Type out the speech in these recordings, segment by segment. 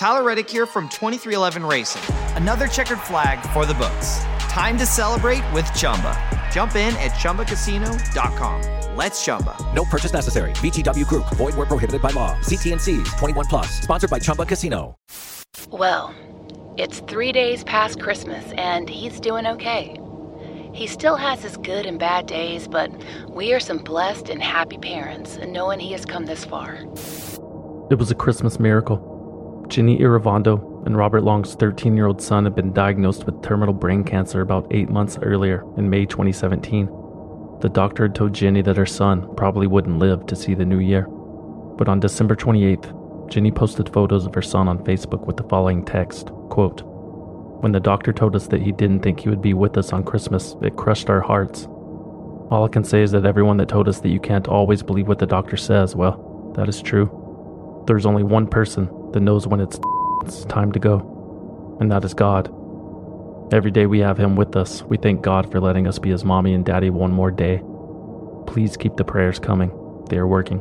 Tyler Reddick here from 2311 Racing. Another checkered flag for the books. Time to celebrate with Chumba. Jump in at ChumbaCasino.com. Let's Chumba. No purchase necessary. VGW Group. Void where prohibited by law. See T&Cs. 21 plus. Sponsored by Chumba Casino. Well, it's 3 days past Christmas, and he's doing okay. He still has his good and bad days, but we are some blessed and happy parents, knowing he has come this far. It was a Christmas miracle. Ginny Iravondo and Robert Long's 13-year-old son had been diagnosed with terminal brain cancer about 8 months earlier in May 2017. The doctor had told Ginny that her son probably wouldn't live to see the new year. But on December 28th, Ginny posted photos of her son on Facebook with the following text, quote, "When the doctor told us that he didn't think he would be with us on Christmas, it crushed our hearts. All I can say is that everyone that told us that you can't always believe what the doctor says, well, that is true. There's only one person that knows when it's time to go, and that is God. Every day we have him with us, we thank God for letting us be his mommy and daddy one more day. Please keep the prayers coming. They are working."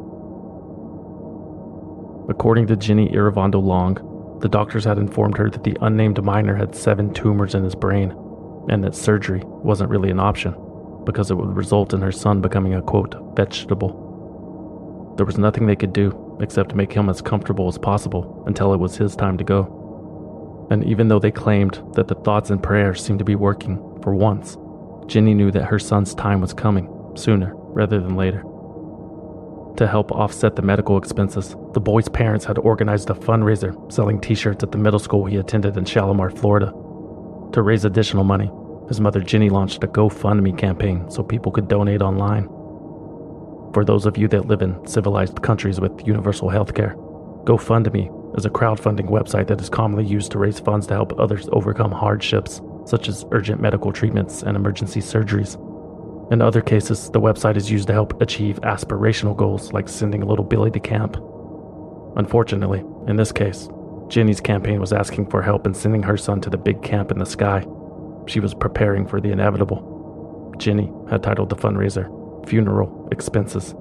According to Ginny Iravondo Long, the doctors had informed her that the unnamed minor had 7 tumors in his brain, and that surgery wasn't really an option, because it would result in her son becoming a, quote, vegetable. There was nothing they could do except make him as comfortable as possible until it was his time to go. And even though they claimed that the thoughts and prayers seemed to be working for once, Ginny knew that her son's time was coming sooner rather than later. To help offset the medical expenses, the boy's parents had organized a fundraiser selling t-shirts at the middle school he attended in Shalimar, Florida. To raise additional money, his mother Ginny launched a GoFundMe campaign so people could donate online. For those of you that live in civilized countries with universal healthcare, GoFundMe is a crowdfunding website that is commonly used to raise funds to help others overcome hardships, such as urgent medical treatments and emergency surgeries. In other cases, the website is used to help achieve aspirational goals like sending little Billy to camp. Unfortunately, in this case, Ginny's campaign was asking for help in sending her son to the big camp in the sky. She was preparing for the inevitable. Ginny had titled the fundraiser, "Funeral Expenses."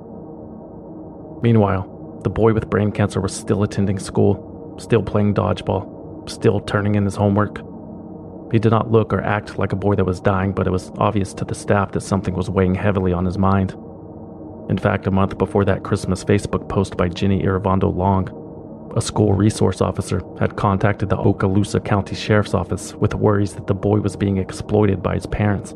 Meanwhile, the boy with brain cancer was still attending school, still playing dodgeball, still turning in his homework. He did not look or act like a boy that was dying, but it was obvious to the staff that something was weighing heavily on his mind. In fact, a month before that Christmas Facebook post by Ginny Iravondo Long, a school resource officer had contacted the Okaloosa County Sheriff's Office with worries that the boy was being exploited by his parents.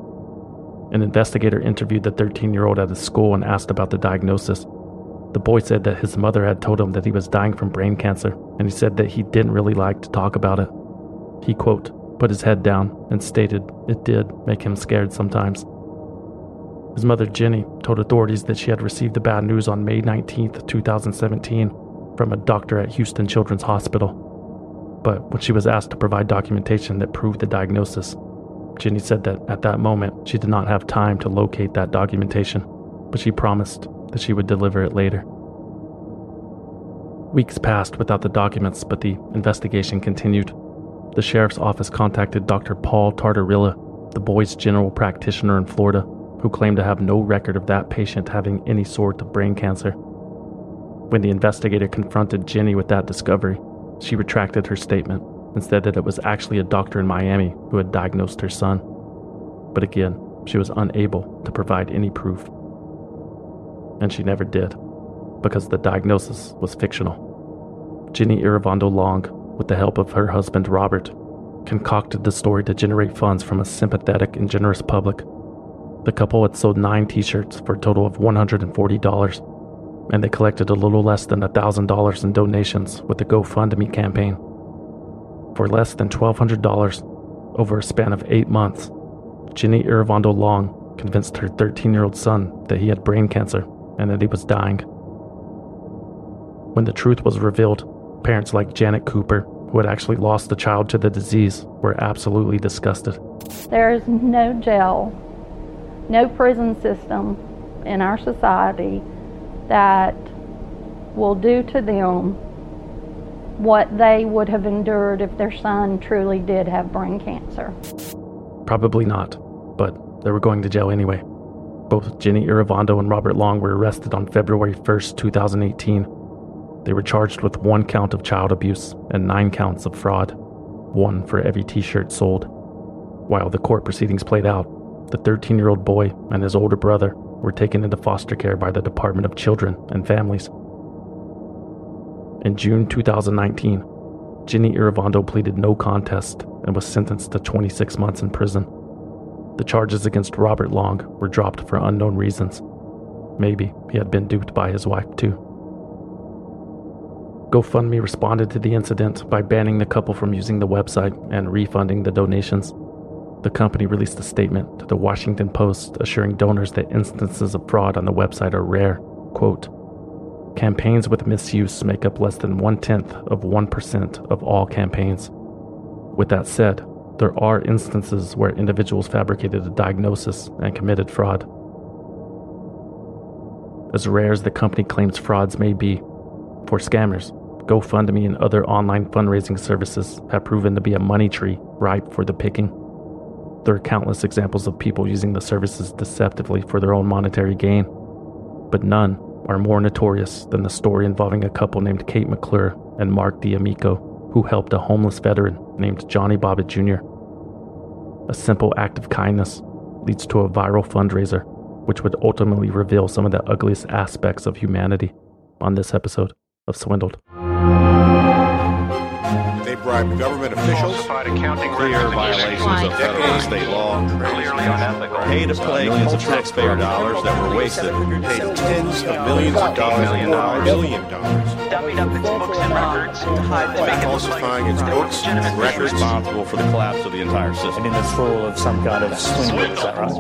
An investigator interviewed the 13-year-old at his school and asked about the diagnosis. The boy said that his mother had told him that he was dying from brain cancer, and he said that he didn't really like to talk about it. He, quote, put his head down and stated it did make him scared sometimes. His mother, Ginny, told authorities that she had received the bad news on May 19, 2017, from a doctor at Houston Children's Hospital. But when she was asked to provide documentation that proved the diagnosis, Ginny said that at that moment she did not have time to locate that documentation, but she promised that she would deliver it later. Weeks passed without the documents, but the investigation continued. The sheriff's office contacted Dr. Paul Tartarilla, the boy's general practitioner in Florida, who claimed to have no record of that patient having any sort of brain cancer. When the investigator confronted Ginny with that discovery, she retracted her statement and said that it was actually a doctor in Miami who had diagnosed her son. But again, she was unable to provide any proof. And she never did, because the diagnosis was fictional. Ginny Iravondo Long, with the help of her husband Robert, concocted the story to generate funds from a sympathetic and generous public. The couple had sold 9 t-shirts for a total of $140, and they collected a little less than $1,000 in donations with the GoFundMe campaign. For less than $1,200 over a span of 8 months, Ginny Iravondo Long convinced her 13-year-old son that he had brain cancer and that he was dying. When the truth was revealed, parents like Janet Cooper, who had actually lost a child to the disease, were absolutely disgusted. There is no jail, no prison system in our society that will do to them what they would have endured if their son truly did have brain cancer. Probably not, but they were going to jail anyway. Both Ginny Iravondo and Robert Long were arrested on February 1st, 2018. They were charged with 1 count of child abuse and 9 counts of fraud, 1 for every t-shirt sold. While the court proceedings played out, the 13-year-old boy and his older brother were taken into foster care by the Department of Children and Families. In June 2019, Ginny Irivondo pleaded no contest and was sentenced to 26 months in prison. The charges against Robert Long were dropped for unknown reasons. Maybe he had been duped by his wife too. GoFundMe responded to the incident by banning the couple from using the website and refunding the donations. The company released a statement to the Washington Post assuring donors that instances of fraud on the website are rare. Quote, "Campaigns with misuse make up less than 0.1% of all campaigns. With that said, there are instances where individuals fabricated a diagnosis and committed fraud. As rare as the company claims frauds may be, for scammers, GoFundMe and other online fundraising services have proven to be a money tree ripe for the picking. There are countless examples of people using the services deceptively for their own monetary gain, but none are more notorious than the story involving a couple named Kate McClure and Mark D'Amico, who helped a homeless veteran named Johnny Bobbitt Jr. A simple act of kindness leads to a viral fundraiser, which would ultimately reveal some of the ugliest aspects of humanity on this episode of Swindled. They bribed government officials, clear violations of federal and state law, pay to play millions of taxpayer dollars that were wasted, paid tens of millions of dollars, $1 billion, dummied up its books and records to hide the falsifying its books and records, responsible for the collapse of the entire system. And in this role of some kind of swindle, is that right?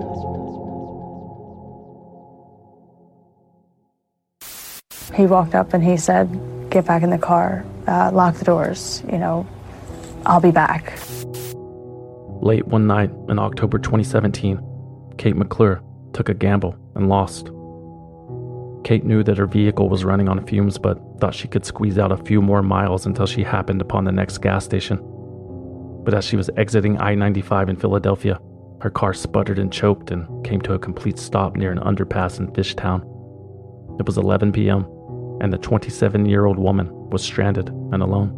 He walked up and he said, "Get back in the car, lock the doors, I'll be back." Late one night in October 2017, Kate McClure took a gamble and lost. Kate knew that her vehicle was running on fumes, but thought she could squeeze out a few more miles until she happened upon the next gas station. But as she was exiting I-95 in Philadelphia, her car sputtered and choked and came to a complete stop near an underpass in Fishtown. It was 11 p.m., and the 27-year-old woman was stranded and alone.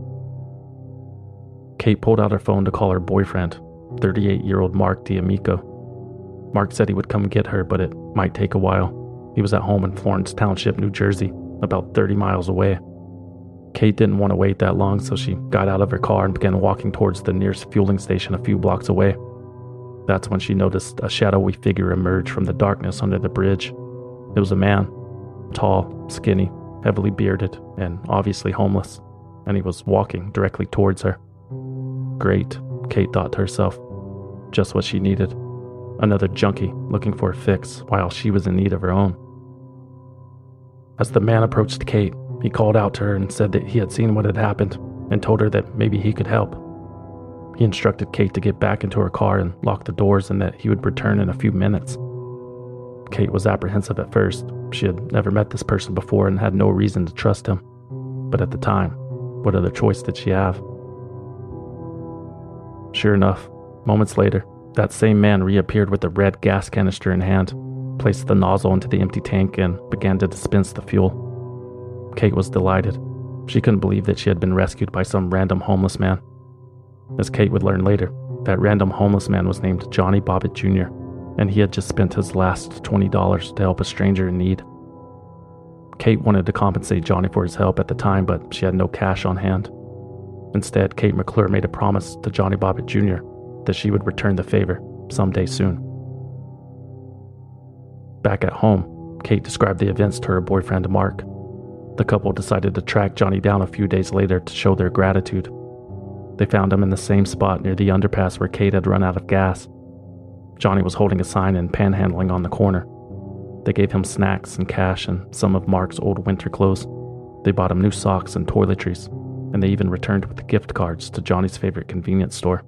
Kate pulled out her phone to call her boyfriend, 38-year-old Mark D'Amico. Mark said he would come get her, but it might take a while. He was at home in Florence Township, New Jersey, about 30 miles away. Kate didn't want to wait that long, so she got out of her car and began walking towards the nearest fueling station a few blocks away. That's when she noticed a shadowy figure emerge from the darkness under the bridge. It was a man, tall, skinny, heavily bearded, and obviously homeless, and he was walking directly towards her. Great, Kate thought to herself. Just what she needed. Another junkie looking for a fix while she was in need of her own. As the man approached Kate, he called out to her and said that he had seen what had happened and told her that maybe he could help. He instructed Kate to get back into her car and lock the doors and that he would return in a few minutes. Kate was apprehensive at first. She had never met this person before and had no reason to trust him. But at the time, what other choice did she have? Sure enough, moments later, that same man reappeared with a red gas canister in hand, placed the nozzle into the empty tank, and began to dispense the fuel. Kate was delighted. She couldn't believe that she had been rescued by some random homeless man. As Kate would learn later, that random homeless man was named Johnny Bobbitt Jr., and he had just spent his last $20 to help a stranger in need. Kate wanted to compensate Johnny for his help at the time, but she had no cash on hand. Instead, Kate McClure made a promise to Johnny Bobbitt Jr. that she would return the favor someday soon. Back at home, Kate described the events to her boyfriend Mark. The couple decided to track Johnny down a few days later to show their gratitude. They found him in the same spot near the underpass where Kate had run out of gas. Johnny was holding a sign and panhandling on the corner. They gave him snacks and cash and some of Mark's old winter clothes. They bought him new socks and toiletries, and they even returned with gift cards to Johnny's favorite convenience store.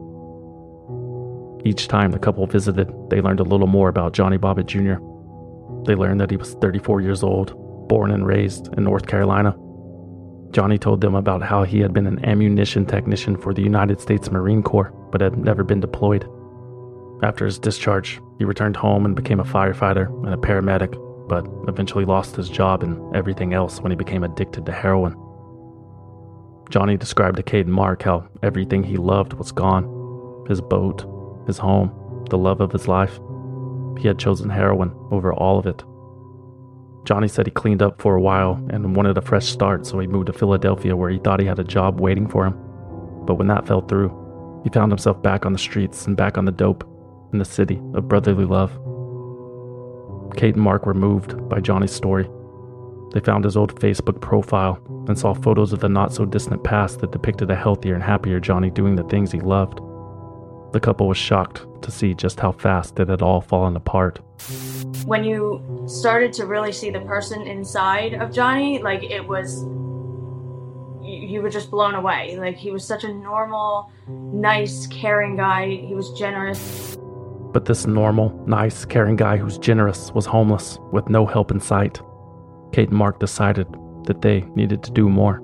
Each time the couple visited, they learned a little more about Johnny Bobbitt Jr. They learned that he was 34 years old, born and raised in North Carolina. Johnny told them about how he had been an ammunition technician for the United States Marine Corps, but had never been deployed. After his discharge, he returned home and became a firefighter and a paramedic, but eventually lost his job and everything else when he became addicted to heroin. Johnny described to Kate and Mark how everything he loved was gone. His boat, his home, the love of his life. He had chosen heroin over all of it. Johnny said he cleaned up for a while and wanted a fresh start, so he moved to Philadelphia where he thought he had a job waiting for him. But when that fell through, he found himself back on the streets and back on the dope in the city of brotherly love. Kate and Mark were moved by Johnny's story. They found his old Facebook profile and saw photos of the not-so-distant past that depicted a healthier and happier Johnny doing the things he loved. The couple was shocked to see just how fast it had all fallen apart. When you started to really see the person inside of Johnny, like, it was, you were just blown away. Like, he was such a normal, nice, caring guy. He was generous. But this normal, nice, caring guy who's generous was homeless with no help in sight. Kate and Mark decided that they needed to do more.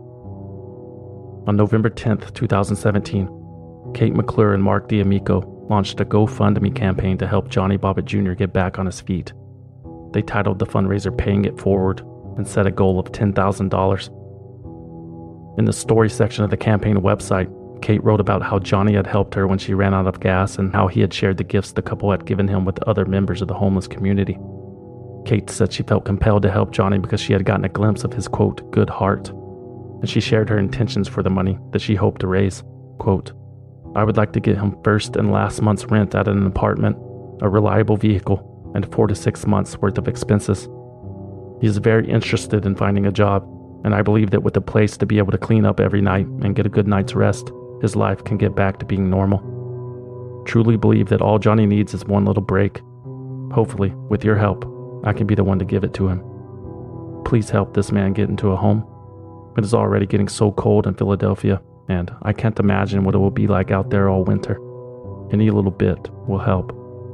On November 10th, 2017, Kate McClure and Mark D'Amico launched a GoFundMe campaign to help Johnny Bobbitt Jr. get back on his feet. They titled the fundraiser Paying It Forward and set a goal of $10,000. In the story section of the campaign website, Kate wrote about how Johnny had helped her when she ran out of gas and how he had shared the gifts the couple had given him with other members of the homeless community. Kate said she felt compelled to help Johnny because she had gotten a glimpse of his, quote, good heart, and she shared her intentions for the money that she hoped to raise. Quote, I would like to get him first and last month's rent at an apartment, a reliable vehicle, and 4 to 6 months worth of expenses. He is very interested in finding a job, and I believe that with a place to be able to clean up every night and get a good night's rest, his life can get back to being normal. Truly believe that all Johnny needs is one little break. Hopefully, with your help, I can be the one to give it to him. Please help this man get into a home. It is already getting so cold in Philadelphia, and I can't imagine what it will be like out there all winter. Any little bit will help.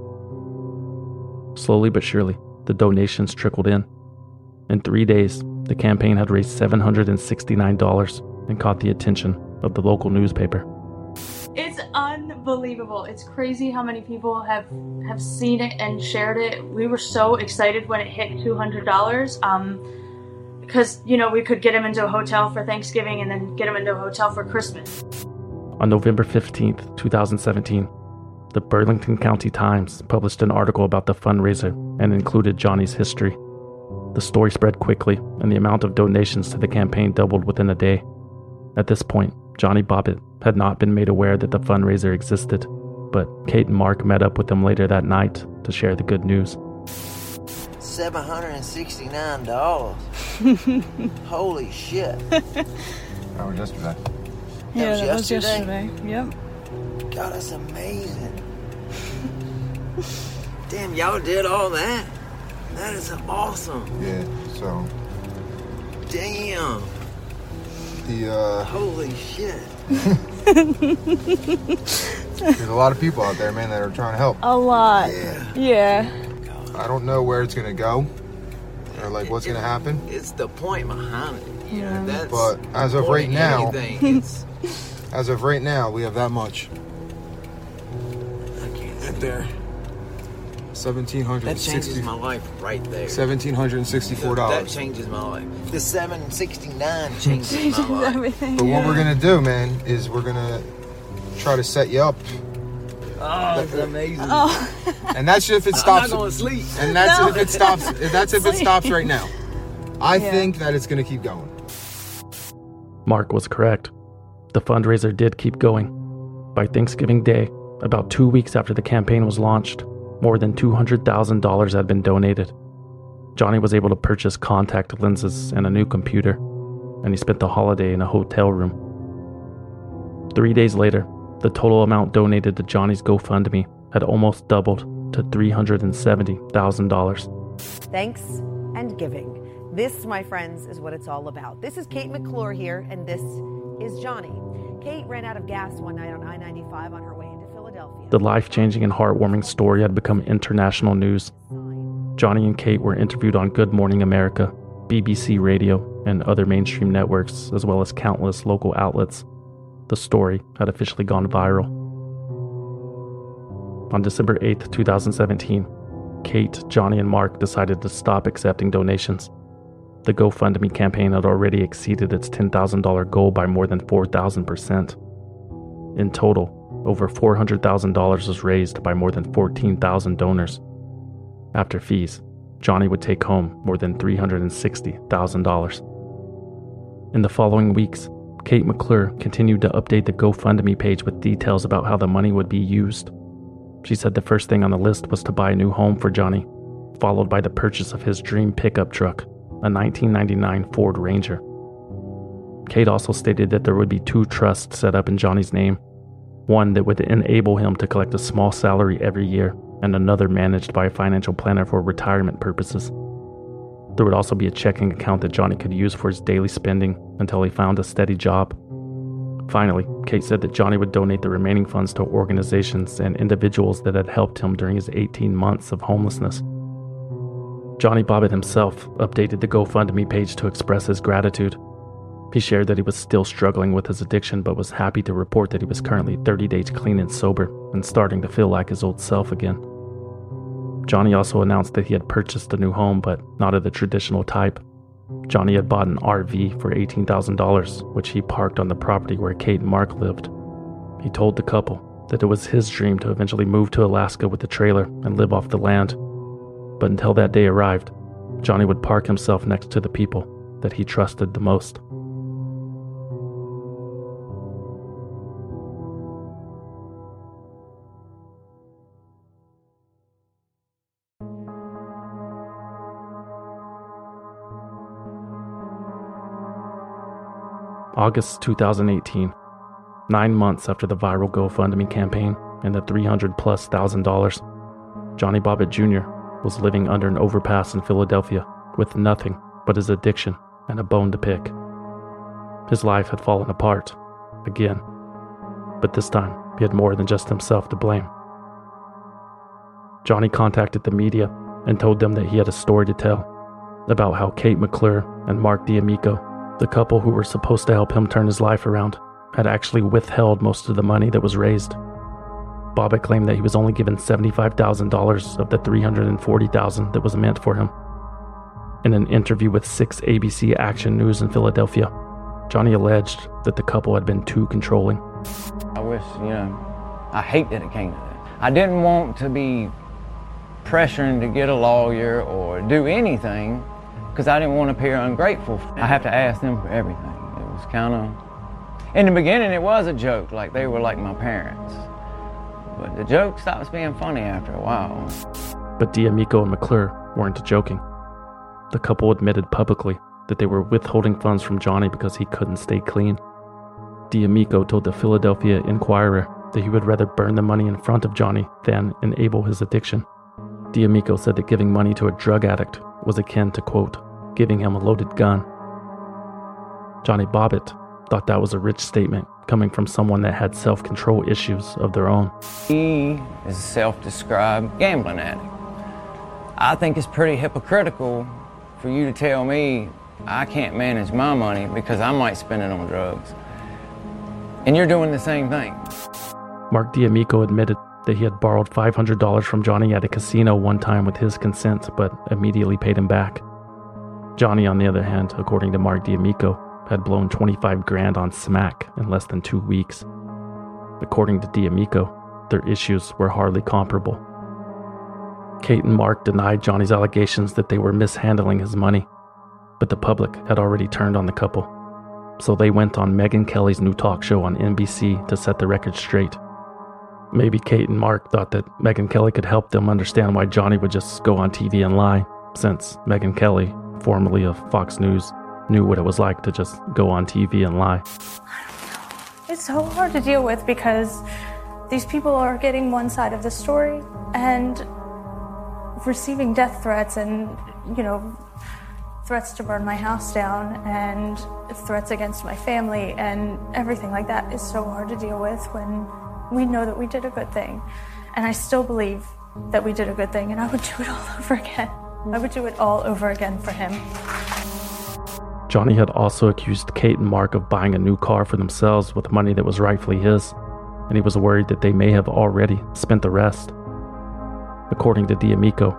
Slowly but surely, the donations trickled in. In 3 days, the campaign had raised $769 and caught the attention of the local newspaper. It's unbelievable. It's crazy how many people have seen it and shared it. We were so excited when it hit $200. Because, we could get him into a hotel for Thanksgiving and then get him into a hotel for Christmas. On November 15th, 2017, the Burlington County Times published an article about the fundraiser and included Johnny's history. The story spread quickly, and the amount of donations to the campaign doubled within a day. At this point, Johnny Bobbitt had not been made aware that the fundraiser existed, but Kate and Mark met up with him later that night to share the good news. $769. Holy shit. That was yesterday. Yeah, that was yesterday. Yep. God, that's amazing. Damn, y'all did all that? That is awesome. Yeah, so. Damn. Holy shit. There's a lot of people out there, man, that are trying to help. A lot. Yeah. I don't know where it's gonna go, or like what's gonna happen. It's the point behind it. Yeah. That's but as of right now, we have that much. I can't Right there. $1,760. That changes my life right there. $1,764. That changes my life. The $769 changes my life. Everything. But what we're gonna do, man, is we're gonna try to set you up. Oh, that's amazing. Oh. And that's if it stops. I'm not gonna sleep. And that's if it stops. That's if it stops right now. I think that it's gonna keep going. Mark was correct. The fundraiser did keep going. By Thanksgiving Day, about 2 weeks after the campaign was launched, more than $200,000 had been donated. Johnny was able to purchase contact lenses and a new computer, and he spent the holiday in a hotel room. 3 days later, the total amount donated to Johnny's GoFundMe had almost doubled to $370,000. Thanks and giving. This, my friends, is what it's all about. This is Kate McClure here, and this is Johnny. Kate ran out of gas one night on I-95 on her way into Philadelphia. The life-changing and heartwarming story had become international news. Johnny and Kate were interviewed on Good Morning America, BBC Radio, and other mainstream networks, as well as countless local outlets. The story had officially gone viral. On December 8th, 2017, Kate, Johnny, and Mark decided to stop accepting donations. The GoFundMe campaign had already exceeded its $10,000 goal by more than 4,000%. In total, over $400,000 was raised by more than 14,000 donors. After fees, Johnny would take home more than $360,000. In the following weeks, Kate McClure continued to update the GoFundMe page with details about how the money would be used. She said the first thing on the list was to buy a new home for Johnny, followed by the purchase of his dream pickup truck, a 1999 Ford Ranger. Kate also stated that there would be 2 trusts set up in Johnny's name, one that would enable him to collect a small salary every year, and another managed by a financial planner for retirement purposes. There would also be a checking account that Johnny could use for his daily spending until he found a steady job. Finally, Kate said that Johnny would donate the remaining funds to organizations and individuals that had helped him during his 18 months of homelessness. Johnny Bobbitt himself updated the GoFundMe page to express his gratitude. He shared that he was still struggling with his addiction, but was happy to report that he was currently 30 days clean and sober and starting to feel like his old self again. Johnny also announced that he had purchased a new home, but not of the traditional type. Johnny had bought an RV for $18,000, which he parked on the property where Kate and Mark lived. He told the couple that it was his dream to eventually move to Alaska with the trailer and live off the land. But until that day arrived, Johnny would park himself next to the people that he trusted the most. August 2018, 9 months after the viral GoFundMe campaign and the $300,000+, Johnny Bobbitt Jr. was living under an overpass in Philadelphia with nothing but his addiction and a bone to pick. His life had fallen apart, again, but this time he had more than just himself to blame. Johnny contacted the media and told them that he had a story to tell about how Kate McClure and Mark D'Amico, the couple who were supposed to help him turn his life around, had actually withheld most of the money that was raised. Bobbitt claimed that he was only given $75,000 of the $340,000 that was meant for him. In an interview with 6 ABC Action News in Philadelphia, Johnny alleged that the couple had been too controlling. I wish, I hate that it came to that. I didn't want to be pressuring to get a lawyer or do anything because I didn't want to appear ungrateful. I have to ask them for everything. It was kind of, in the beginning it was a joke, like they were like my parents. But the joke stops being funny after a while. But D'Amico and McClure weren't joking. The couple admitted publicly that they were withholding funds from Johnny because he couldn't stay clean. D'Amico told the Philadelphia Inquirer that he would rather burn the money in front of Johnny than enable his addiction. D'Amico said that giving money to a drug addict was akin to, quote, giving him a loaded gun. Johnny Bobbitt thought that was a rich statement coming from someone that had self-control issues of their own. He is a self-described gambling addict. I think it's pretty hypocritical for you to tell me I can't manage my money because I might spend it on drugs. And you're doing the same thing. Mark D'Amico admitted that he had borrowed $500 from Johnny at a casino one time with his consent, but immediately paid him back. Johnny, on the other hand, according to Mark D'Amico, had blown $25,000 on smack in less than 2 weeks. According to D'Amico, their issues were hardly comparable. Kate and Mark denied Johnny's allegations that they were mishandling his money, but the public had already turned on the couple. So they went on Megyn Kelly's new talk show on NBC to set the record straight. Maybe Kate and Mark thought that Megyn Kelly could help them understand why Johnny would just go on TV and lie, since Megyn Kelly, formerly of Fox News, knew what it was like to just go on TV and lie. It's so hard to deal with because these people are getting one side of the story and receiving death threats and, threats to burn my house down and threats against my family and everything like that is so hard to deal with when we know that we did a good thing. And I still believe that we did a good thing and I would do it all over again. I would do it all over again for him. Johnny had also accused Kate and Mark of buying a new car for themselves with money that was rightfully his, and he was worried that they may have already spent the rest. According to D'Amico,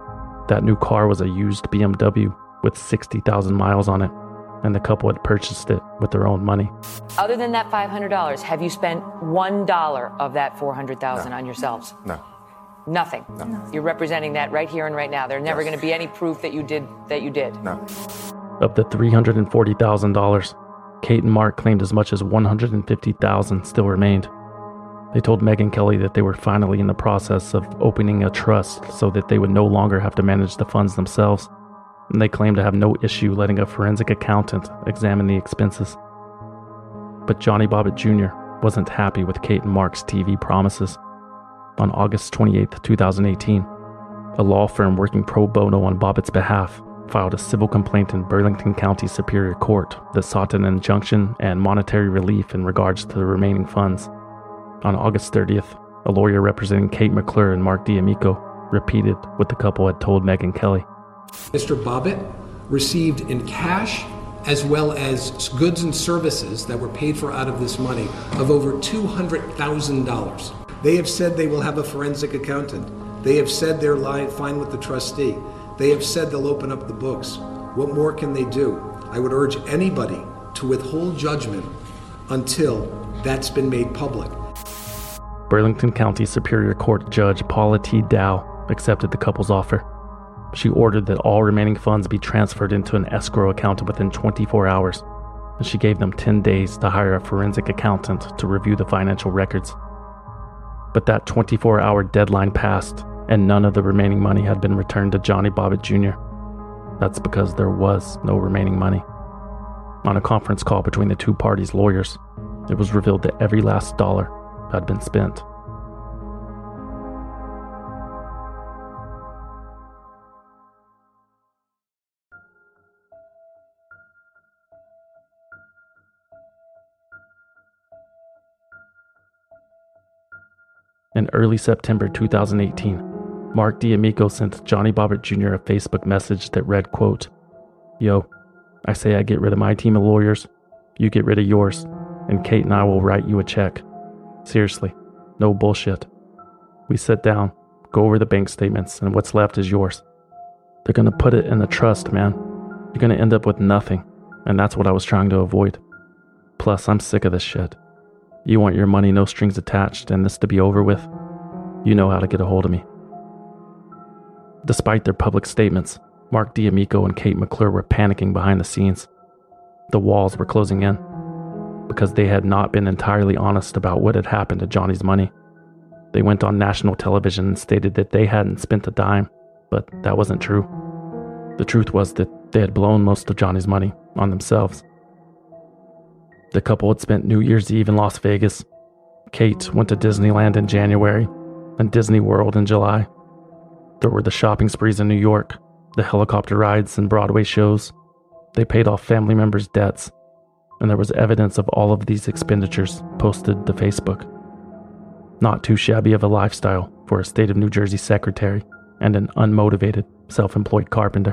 That new car was a used BMW with 60,000 miles on it, and the couple had purchased it with their own money. Other than that $500, have you spent $1 of that $400,000 on yourselves? No. Nothing. No. You're representing that right here and right now. There's never going to be any proof that you did. No. Of the $340,000, Kate and Mark claimed as much as $150,000 still remained. They told Megyn Kelly that they were finally in the process of opening a trust so that they would no longer have to manage the funds themselves, and they claimed to have no issue letting a forensic accountant examine the expenses. But Johnny Bobbitt Jr. wasn't happy with Kate and Mark's TV promises. On August 28, 2018, a law firm working pro bono on Bobbitt's behalf filed a civil complaint in Burlington County Superior Court that sought an injunction and monetary relief in regards to the remaining funds. On August 30th, a lawyer representing Kate McClure and Mark D'Amico repeated what the couple had told Megyn Kelly. Mr. Bobbitt received in cash as well as goods and services that were paid for out of this money of over $200,000. They have said they will have a forensic accountant. They have said they're fine with the trustee. They have said they'll open up the books. What more can they do? I would urge anybody to withhold judgment until that's been made public. Burlington County Superior Court Judge Paula T. Dow accepted the couple's offer. She ordered that all remaining funds be transferred into an escrow account within 24 hours, and she gave them 10 days to hire a forensic accountant to review the financial records. But that 24-hour deadline passed, and none of the remaining money had been returned to Johnny Bobbitt Jr. That's because there was no remaining money. On a conference call between the two parties' lawyers, it was revealed that every last dollar had been spent. In early September 2018, Mark D'Amico sent Johnny Bobbitt Jr. a Facebook message that read, quote, "Yo, I say I get rid of my team of lawyers, you get rid of yours, and Kate and I will write you a check. Seriously, no bullshit. We sit down, go over the bank statements, and what's left is yours. They're gonna put it in a trust, man. You're gonna end up with nothing, and that's what I was trying to avoid. Plus, I'm sick of this shit. You want your money, no strings attached, and this to be over with? You know how to get a hold of me." Despite their public statements, Mark D'Amico and Kate McClure were panicking behind the scenes. The walls were closing in, because they had not been entirely honest about what had happened to Johnny's money. They went on national television and stated that they hadn't spent a dime, but that wasn't true. The truth was that they had blown most of Johnny's money on themselves. The couple had spent New Year's Eve in Las Vegas. Kate went to Disneyland in January and Disney World in July. There were the shopping sprees in New York, the helicopter rides and Broadway shows. They paid off family members' debts, and there was evidence of all of these expenditures posted to Facebook. Not too shabby of a lifestyle for a state of New Jersey secretary and an unmotivated, self-employed carpenter.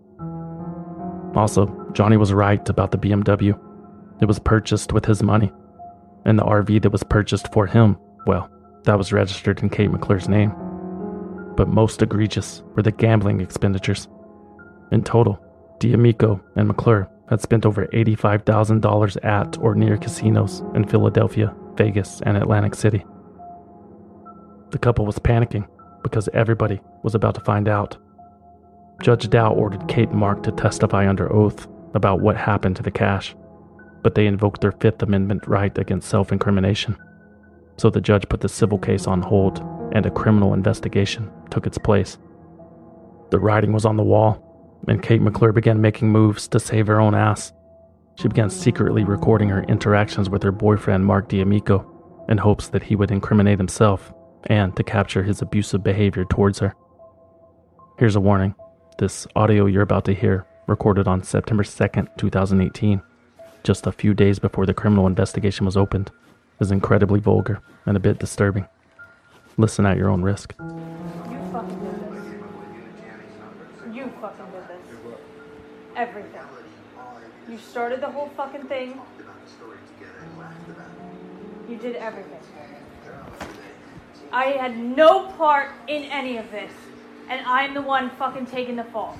Also, Johnny was right about the BMW. It was purchased with his money, and the RV that was purchased for him, well, that was registered in Kate McClure's name. But most egregious were the gambling expenditures. In total, D'Amico and McClure had spent over $85,000 at or near casinos in Philadelphia, Vegas, and Atlantic City. The couple was panicking because everybody was about to find out. Judge Dow ordered Kate and Mark to testify under oath about what happened to the cash, but they invoked their Fifth Amendment right against self-incrimination. So the judge put the civil case on hold, and a criminal investigation took its place. The writing was on the wall, and Kate McClure began making moves to save her own ass. She began secretly recording her interactions with her boyfriend Mark D'Amico in hopes that he would incriminate himself and to capture his abusive behavior towards her. Here's a warning. This audio you're about to hear, recorded on September 2nd, 2018, just a few days before the criminal investigation was opened, is incredibly vulgar and a bit disturbing. Listen at your own risk. You fucking did this. You fucking did this. Everything. You started the whole fucking thing. You did everything. I had no part in any of this. and I'm the one fucking taking the fall.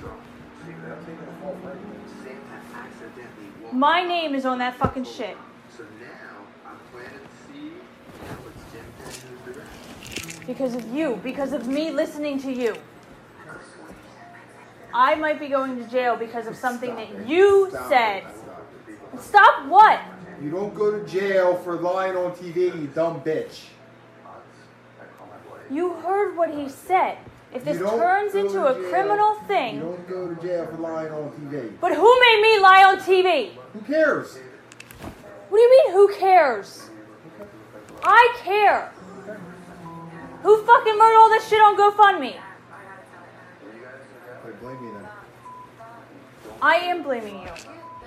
My name is on that fucking shit. Because of you, because of me listening to you. I might be going to jail because of something that you said. Stop what? You don't go to jail for lying on TV, you dumb bitch. You heard what he said. If this turns into a criminal thing... You don't go to jail for lying on TV. But who made me lie on TV? Who cares? What do you mean, who cares? I care. Who fucking wrote all this shit on GoFundMe? Blame me then. I am blaming you.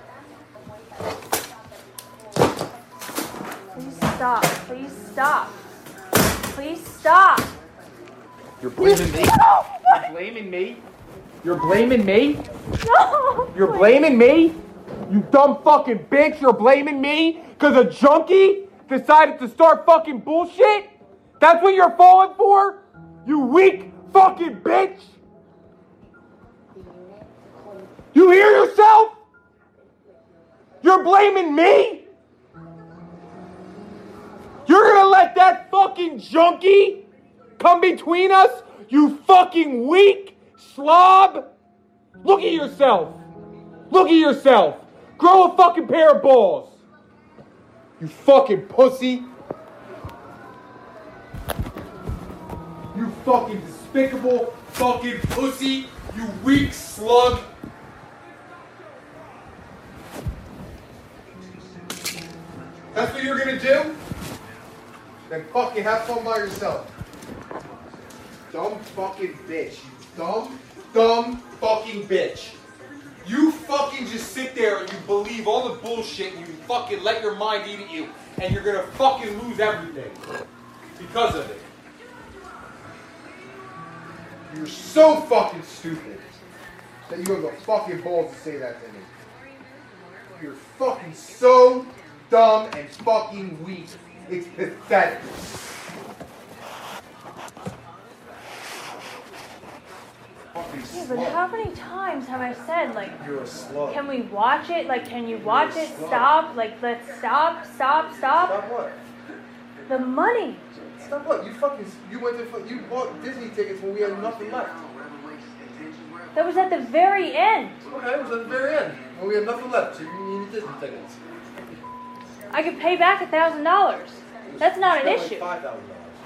Please stop. Please stop. Please stop. You're blaming me? You're blaming me? You're blaming me? No. You're blaming me? You dumb fucking bitch, you're blaming me? Because a junkie decided to start fucking bullshit? That's what you're falling for? You weak fucking bitch? You hear yourself? You're blaming me? You're gonna let that fucking junkie come between us? You fucking weak slob? Look at yourself. Look at yourself. Grow a fucking pair of balls. You fucking pussy. You fucking despicable fucking pussy. You weak slug. That's what you're gonna do? Then fucking have fun by yourself. Dumb fucking bitch. You dumb fucking bitch. You fucking just sit there and you believe all the bullshit and you fucking let your mind eat at you and you're gonna fucking lose everything because of it. You're so fucking stupid that you have the fucking balls to say that to me. You're fucking so dumb and fucking weak. It's pathetic. Yeah, but how many times have I said, like, you're a slut. Can we watch it? Like, can you watch it? Stop. Like, let's stop. Stop what? The money. Stop what? You bought Disney tickets when we had nothing left. That was at the very end. Okay, it was at the very end. When we had nothing left, so you needed Disney tickets. I could pay back $1,000. That's not an issue. Like $5,000.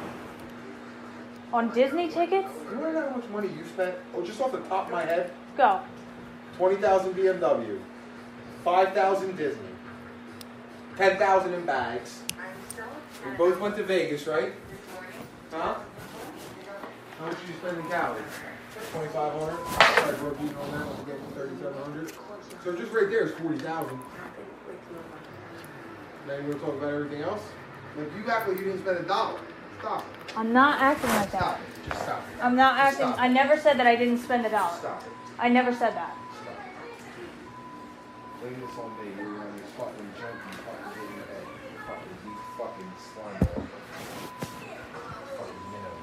On Disney tickets? You want to know how much money you spent? Oh, just off the top of my head? Go. 20,000 BMW, 5,000 Disney, 10,000 in bags. We both went to Vegas, right? Huh? How much did you spend in Cali? 2,500. I broke even on that one to get to 3,700. So just right there is 40,000. Now you want to talk about everything else? Like you act like you didn't spend $1. Stop. I'm not acting like that. Stop. Just stop. I'm not acting. Stop. I never said that I didn't spend $1. Stop. I never said that. Stop. Blame this on me. You're on this fucking junkie fucking in your head. Fucking deep fucking slime ball. Fucking minnow.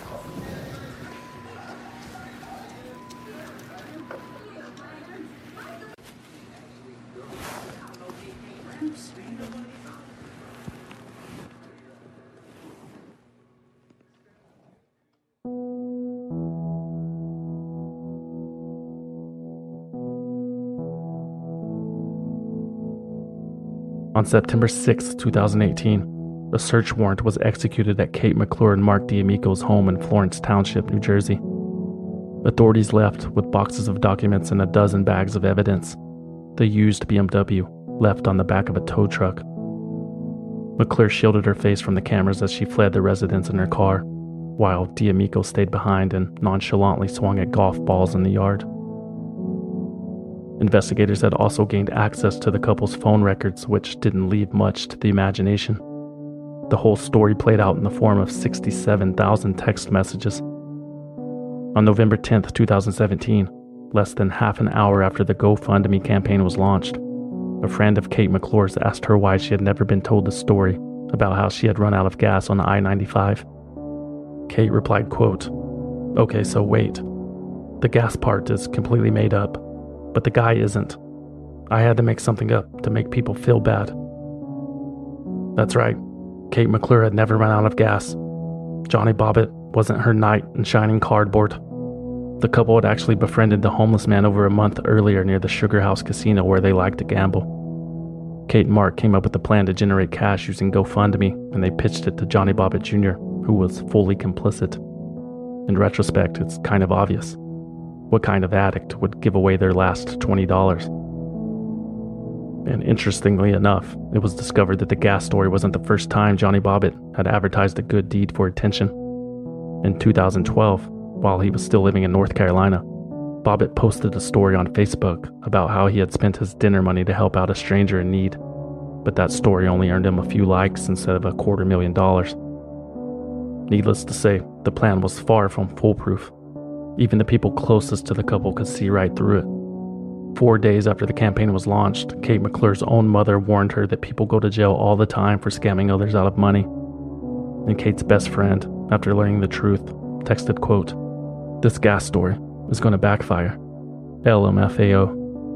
On September 6, 2018, a search warrant was executed at Kate McClure and Mark D'Amico's home in Florence Township, New Jersey. Authorities left with boxes of documents and a dozen bags of evidence. The used BMW left on the back of a tow truck. McClure shielded her face from the cameras as she fled the residence in her car, while D'Amico stayed behind and nonchalantly swung at golf balls in the yard. Investigators had also gained access to the couple's phone records, which didn't leave much to the imagination. The whole story played out in the form of 67,000 text messages. On November 10th, 2017, less than half an hour after the GoFundMe campaign was launched, a friend of Kate McClure's asked her why she had never been told the story about how she had run out of gas on I-95. Kate replied, quote, "Okay, so wait, The gas part is completely made up, but the guy isn't. I had to make something up to make people feel bad. That's right, Kate McClure had never run out of gas. Johnny Bobbitt wasn't her knight in shining cardboard. The couple had actually befriended the homeless man over a month earlier near the Sugar House Casino where they liked to gamble. Kate and Mark came up with a plan to generate cash using GoFundMe, and they pitched it to Johnny Bobbitt Jr., who was fully complicit. In retrospect, it's kind of obvious. What kind of addict would give away their last $20? And interestingly enough, it was discovered that the gas story wasn't the first time Johnny Bobbitt had advertised a good deed for attention. In 2012, while he was still living in North Carolina, Bobbitt posted a story on Facebook about how he had spent his dinner money to help out a stranger in need, but that story only earned him a few likes instead of $250,000. Needless to say, the plan was far from foolproof. Even the people closest to the couple could see right through it. 4 days after the campaign was launched, Kate McClure's own mother warned her that people go to jail all the time for scamming others out of money. And Kate's best friend, after learning the truth, texted, quote, "This gas story is going to backfire. LMFAO."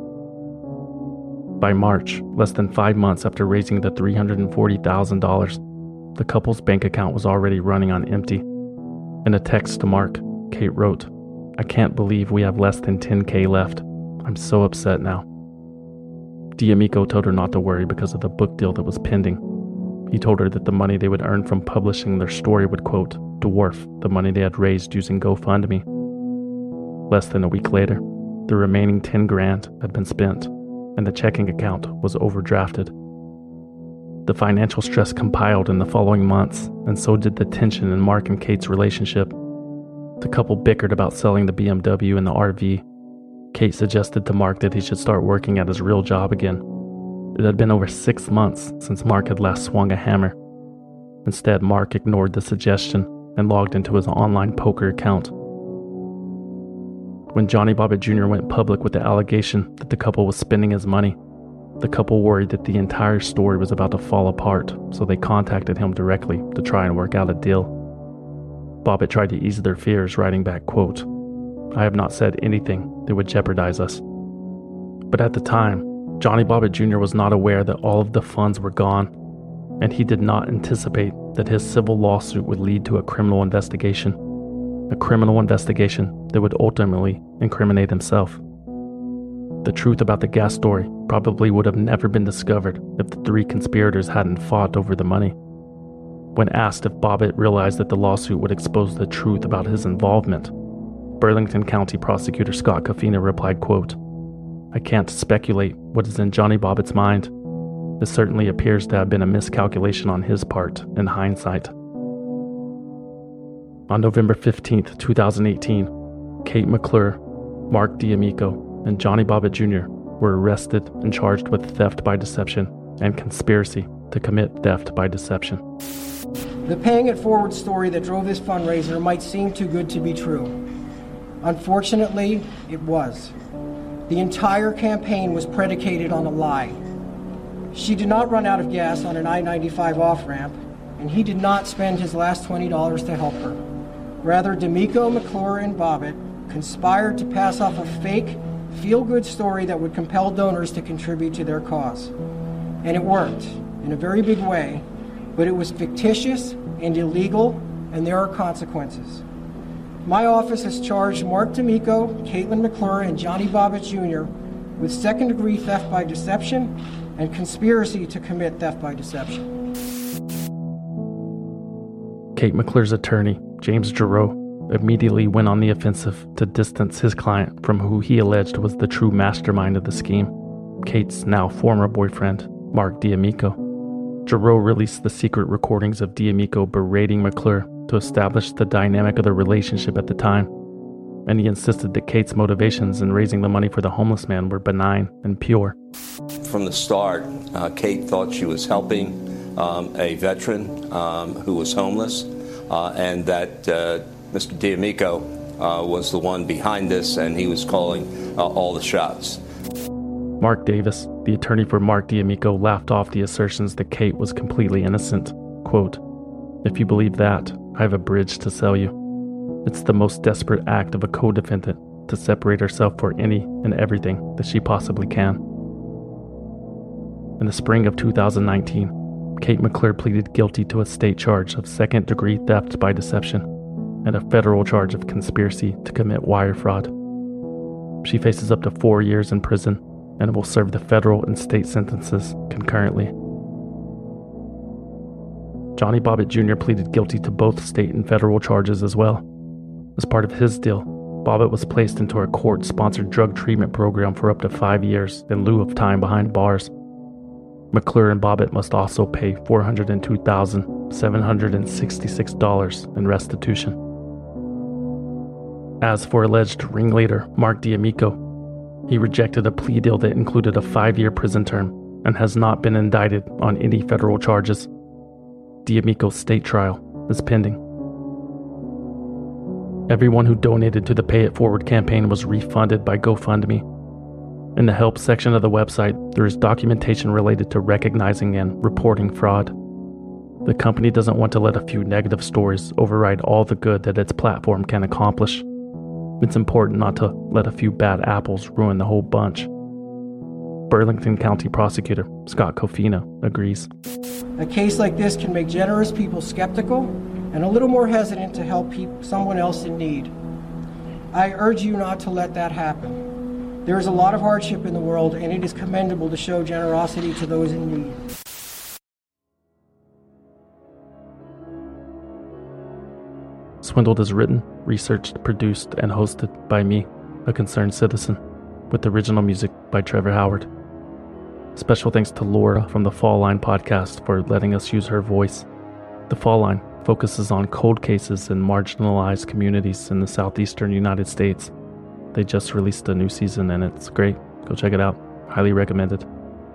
By March, less than 5 months after raising the $340,000, the couple's bank account was already running on empty. In a text to Mark, Kate wrote, "I can't believe we have less than $10K left. I'm so upset now." D'Amico told her not to worry because of the book deal that was pending. He told her that the money they would earn from publishing their story would, quote, dwarf the money they had raised using GoFundMe. Less than a week later, the remaining $10,000 had been spent, and the checking account was overdrafted. The financial stress compiled in the following months, and so did the tension in Mark and Kate's relationship. The couple bickered about selling the BMW and the RV. Kate suggested to Mark that he should start working at his real job again. It had been over 6 months since Mark had last swung a hammer. Instead, Mark ignored the suggestion and logged into his online poker account. When Johnny Bobbitt Jr. went public with the allegation that the couple was spending his money, the couple worried that the entire story was about to fall apart, so they contacted him directly to try and work out a deal. Bobbitt tried to ease their fears, writing back, quote, "I have not said anything that would jeopardize us." But at the time, Johnny Bobbitt Jr. was not aware that all of the funds were gone, and he did not anticipate that his civil lawsuit would lead to a criminal investigation that would ultimately incriminate himself. The truth about the gas story probably would have never been discovered if the three conspirators hadn't fought over the money. When asked if Bobbitt realized that the lawsuit would expose the truth about his involvement, Burlington County Prosecutor Scott Cofina replied, quote, "I can't speculate what is in Johnny Bobbitt's mind. It certainly appears to have been a miscalculation on his part in hindsight." On November 15th, 2018, Kate McClure, Mark D'Amico, and Johnny Bobbitt Jr. were arrested and charged with theft by deception and conspiracy to commit theft by deception. The paying it forward story that drove this fundraiser might seem too good to be true. Unfortunately, it was. The entire campaign was predicated on a lie. She did not run out of gas on an I-95 off-ramp, and he did not spend his last $20 to help her. Rather, D'Amico, McClure, and Bobbitt conspired to pass off a fake, feel-good story that would compel donors to contribute to their cause. And it worked, in a very big way, but it was fictitious and illegal, and there are consequences. My office has charged Mark D'Amico, Caitlin McClure, and Johnny Bobbitt Jr. with second-degree theft by deception and conspiracy to commit theft by deception. Kate McClure's attorney, James Giroux, immediately went on the offensive to distance his client from who he alleged was the true mastermind of the scheme, Kate's now former boyfriend, Mark D'Amico. Giroux released the secret recordings of D'Amico berating McClure to establish the dynamic of the relationship at the time, and he insisted that Kate's motivations in raising the money for the homeless man were benign and pure. From the start, Kate thought she was helping a veteran who was homeless, and that Mr. D'Amico was the one behind this, and he was calling all the shots. Mark Davis, the attorney for Mark D'Amico, laughed off the assertions that Kate was completely innocent. Quote, "If you believe that, I have a bridge to sell you. It's the most desperate act of a co-defendant to separate herself for any and everything that she possibly can. In the spring of 2019, Kate McClure pleaded guilty to a state charge of second-degree theft by deception and a federal charge of conspiracy to commit wire fraud. She faces up to 4 years in prison and will serve the federal and state sentences concurrently. Johnny Bobbitt Jr. pleaded guilty to both state and federal charges as well. As part of his deal, Bobbitt was placed into a court-sponsored drug treatment program for up to 5 years in lieu of time behind bars. McClure and Bobbitt must also pay $402,766 in restitution. As for alleged ringleader Mark D'Amico, he rejected a plea deal that included a 5-year prison term and has not been indicted on any federal charges. D'Amico's state trial is pending. Everyone who donated to the Pay It Forward campaign was refunded by GoFundMe. In the help section of the website, there is documentation related to recognizing and reporting fraud. The company doesn't want to let a few negative stories override all the good that its platform can accomplish. It's important not to let a few bad apples ruin the whole bunch. Burlington County Prosecutor Scott Cofino agrees. A case like this can make generous people skeptical and a little more hesitant to help someone else in need. I urge you not to let that happen. There is a lot of hardship in the world, and it is commendable to show generosity to those in need. Swindled is written, researched, produced, and hosted by me, a concerned citizen, with original music by Trevor Howard. Special thanks to Laura from the Fall Line podcast for letting us use her voice. The Fall Line focuses on cold cases in marginalized communities in the southeastern United States. They just released a new season and it's great. Go check it out. Highly recommended.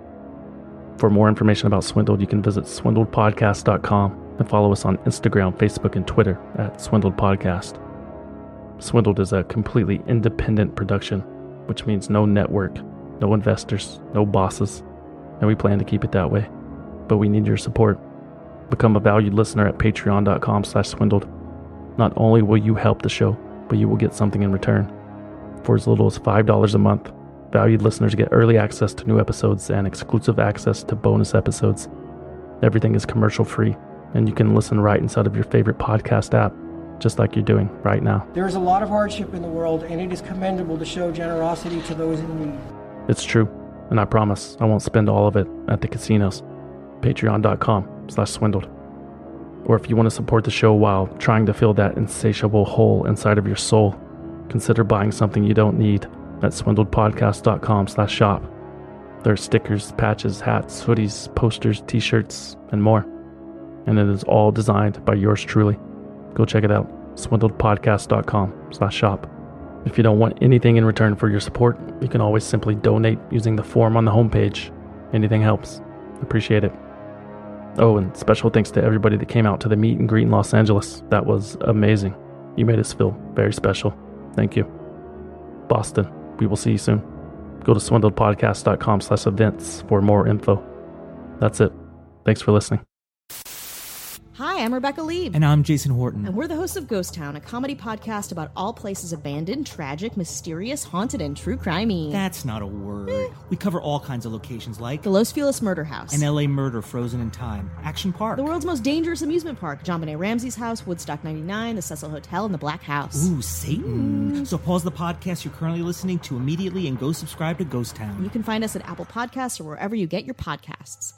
For more information about Swindled, you can visit swindledpodcast.com and follow us on Instagram, Facebook, and Twitter at Swindled Podcast. Swindled is a completely independent production, which means no network, no investors, no bosses, and we plan to keep it that way. But we need your support. Become a valued listener at patreon.com/swindled. Not only will you help the show, but you will get something in return. For as little as $5 a month, valued listeners get early access to new episodes and exclusive access to bonus episodes. Everything is commercial free, and you can listen right inside of your favorite podcast app, just like you're doing right now. There is a lot of hardship in the world, and it is commendable to show generosity to those in need. It's true, and I promise I won't spend all of it at the casinos. Patreon.com/swindled. Or if you want to support the show while trying to fill that insatiable hole inside of your soul, consider buying something you don't need at swindledpodcast.com/shop. There are stickers, patches, hats, hoodies, posters, t-shirts, and more. And it is all designed by yours truly. Go check it out, swindledpodcast.com/shop. If you don't want anything in return for your support, you can always simply donate using the form on the homepage. Anything helps. Appreciate it. Oh, and special thanks to everybody that came out to the meet and greet in Los Angeles. That was amazing. You made us feel very special. Thank you. Boston, we will see you soon. Go to swindledpodcast.com/events for more info. That's it. Thanks for listening. Hi, I'm Rebecca Leib. And I'm Jason Horton. And we're the hosts of Ghost Town, a comedy podcast about all places abandoned, tragic, mysterious, haunted, and true crimey. That's not a word. We cover all kinds of locations like the Los Feliz Murder House, an LA murder frozen in time, Action Park, the world's most dangerous amusement park, JonBenet Ramsey's house, Woodstock 99, the Cecil Hotel, and the Black House. Ooh, Satan. So pause the podcast you're currently listening to immediately and go subscribe to Ghost Town. You can find us at Apple Podcasts or wherever you get your podcasts.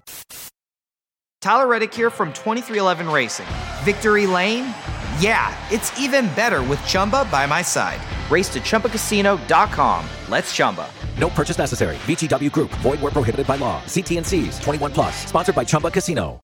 Tyler Reddick here from 2311 Racing. Victory Lane? Yeah, it's even better with Chumba by my side. Race to ChumbaCasino.com. Let's Chumba. No purchase necessary. VGW Group. Void where prohibited by law. See T&Cs. 21+. Sponsored by Chumba Casino.